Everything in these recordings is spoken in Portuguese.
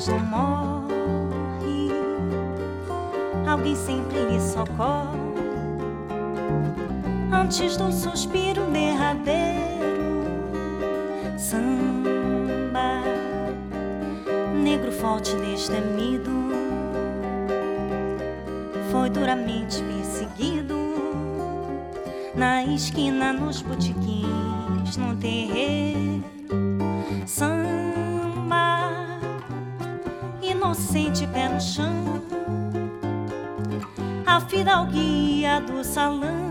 mas não morre. Alguém sempre lhe socorre antes do suspiro derradeiro. Samba, negro forte destemido, foi duramente perseguido na esquina, nos botiquins, no terreiro. Samba, inocente pé no chão, a fidalguia do salão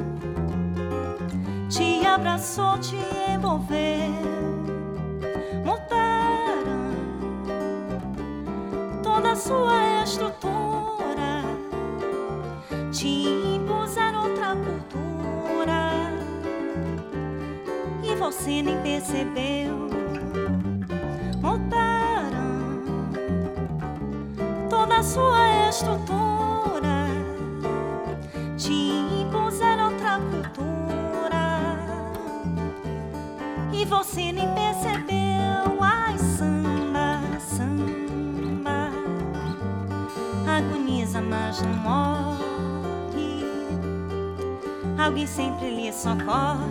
te abraçou, te envolveu. Mudaram toda a sua estrutura, te impuseram outra cultura e você nem percebeu. Mudaram toda a sua estrutura, te impuseram outra cultura e você nem percebeu. Ai, samba, samba, agoniza, mas não morre. Alguém sempre lhe socorre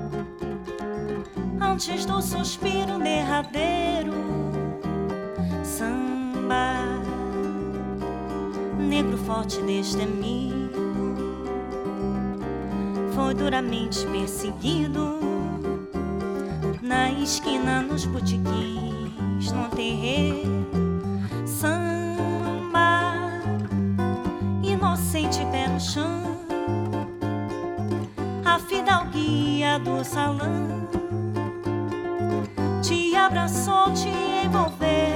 antes do suspiro derradeiro. Samba, negro forte destemido, foi duramente perseguido na esquina, nos botiquins, no terreiro. Samba, inocente pé no chão, a fidalguia do salão te abraçou, te envolveu.